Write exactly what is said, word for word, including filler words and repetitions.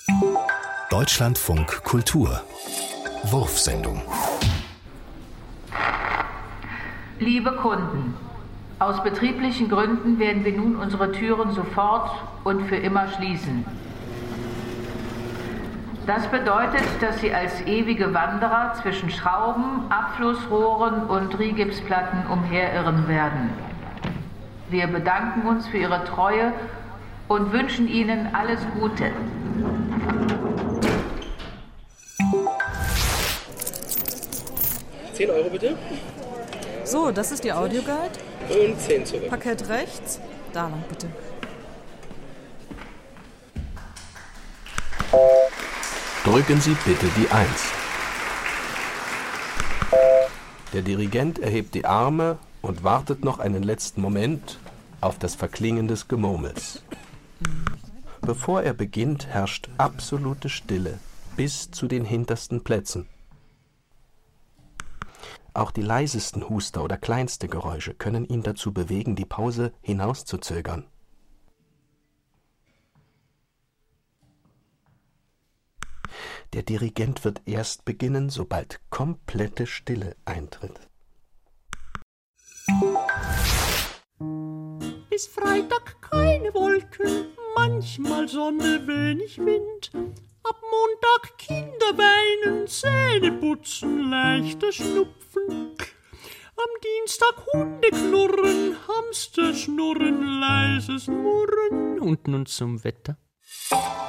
Deutschlandfunk Kultur Wurfsendung. Liebe Kunden, aus betrieblichen Gründen werden wir nun unsere Türen sofort und für immer schließen. Das bedeutet, dass Sie als ewige Wanderer zwischen Schrauben, Abflussrohren und Rigipsplatten umherirren werden. Wir bedanken uns für Ihre Treue und wünschen Ihnen alles Gute. zehn Euro bitte. So, das ist Ihr Audioguide. Und zehn zurück. Parkett rechts. Da lang bitte. Drücken Sie bitte die eins. Der Dirigent erhebt die Arme und wartet noch einen letzten Moment auf das Verklingen des Gemurmels. Bevor er beginnt, herrscht absolute Stille bis zu den hintersten Plätzen. Auch die leisesten Huster oder kleinste Geräusche können ihn dazu bewegen, die Pause hinauszuzögern. Der Dirigent wird erst beginnen, sobald komplette Stille eintritt. Bis Freitag keine Wolken, manchmal Sonne, wenig Wind. Ab Montag Kinder weinen, Zähne putzen, leichter Schnupfen. Am Dienstag Hunde knurren, Hamster schnurren, leises Murren. Und nun zum Wetter.